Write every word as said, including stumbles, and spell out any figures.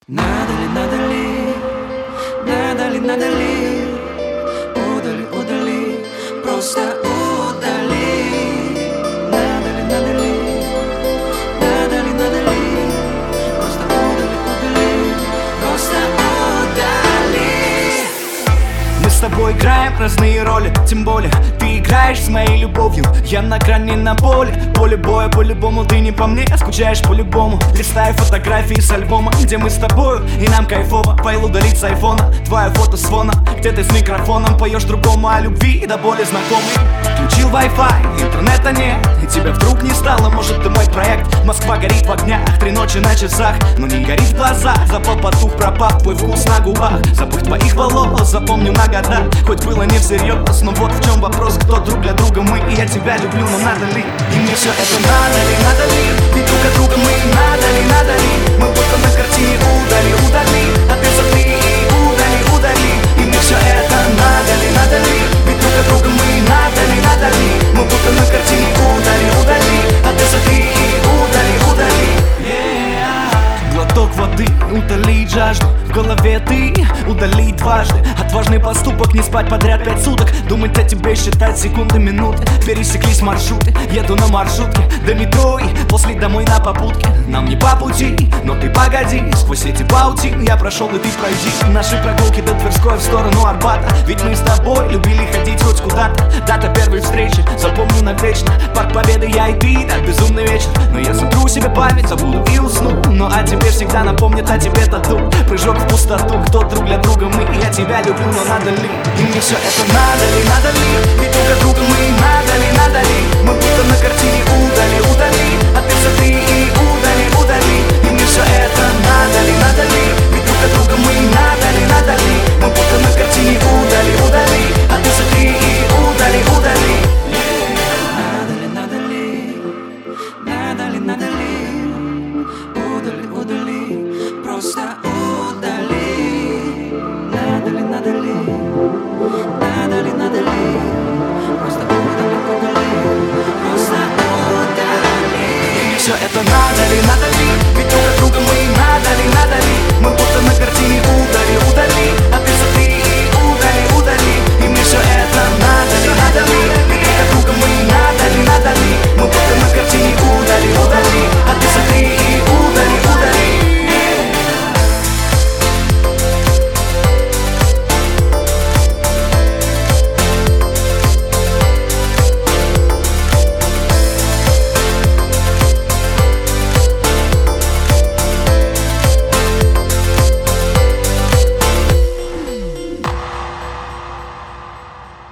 Надо ли, надо ли, надо ли, надо ли, удали, удали, просто удали. Надо ли, надо ли, надо ли, надо ли, просто удали, удали, просто удали. Мы с тобой играем разные роли, тем более ты играешь с моей любовью. Я на грани, на поле, поле боя по-любому. Ты не по мне, скучаешь по-любому. Листаю фотографии с альбома, где мы с тобою, и нам кайфово. Файл удалить с айфона, твое фото с фона, где ты с микрофоном поешь другому о любви, да более знакомый. Включил Wi-Fi, интернета нет, и тебя вдруг не стало. Может, ты мой проект, Москва горит в огнях, три ночи на часах, но не горит в глазах. Запал, потух, пропал твой вкус на губах, запах твоих волос запомню на года. Хоть было не всерьез, но вот в чем вопрос: кто друг для друга мы, и я тебя люблю, но надо ли? И мне все это надо ли, надо ли? Ведь друг от друга мы, надо ли, надо ли? Мы будто на картине удали, удали, а ты смотри и удали, удали. И мне все это надо ли, надо ли? Ведь друг от друга мы, надо ли, надо ли? Мы будто на картине удали, удали, а ты смотри и удали, удали. Yeah. Глоток воды, утолить жажду, в голове ты, удалить дважды. Отважный поступок, не спать подряд пять суток, думать о тебе, считать секунды, минуты. Пересеклись маршруты, еду на маршрутке до метро и после домой на попутке. Нам не по пути, но ты погоди, сквозь эти паутин я прошел и ты пройди. Наши прогулки до Тверской в сторону Арбата, ведь мы с тобой любили ходить хоть куда-то. Дата первой встречи, запомню навечно. Парк Победы, я и ты, так безумный вечер. Но я сотру себе память, забуду и усну. Но о тебе всегда напомнят, о тебе тату. Прыжок в пустоту, кто друг для друга мы, и я тебя люблю, но надо ли? И мне все это надо ли, надо ли? Ведь друг от друга мы, надо ли, надо ли? Мы будто на картине удали, удали, а ты смотри и удали, удали. И мне все это надо ли, надо ли? Ведь друг от друга мы, надо ли, надо ли? Мы будто на картине удали, удали, а ты смотри и удали, удали. Надо ли, надо ли, надо ли, надо ли, удали, удали, просто удали. Надо ли, надо ли, надо ли, надо ли, просто удали, удали, просто удали. И мне все это надо ли, надо ли?